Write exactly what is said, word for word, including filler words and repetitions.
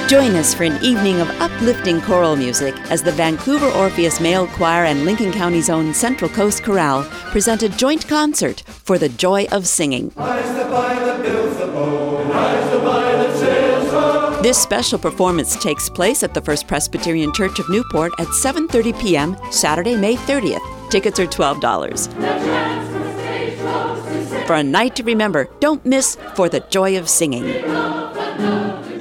Join us for an evening of uplifting choral music as the Vancouver Orpheus Male Choir and Lincoln County's own Central Coast Chorale present a joint concert for the joy of singing. This special performance takes place at the First Presbyterian Church of Newport at seven thirty p.m. Saturday, May thirtieth. Tickets are twelve dollars. For a night to remember, don't miss For the Joy of Singing.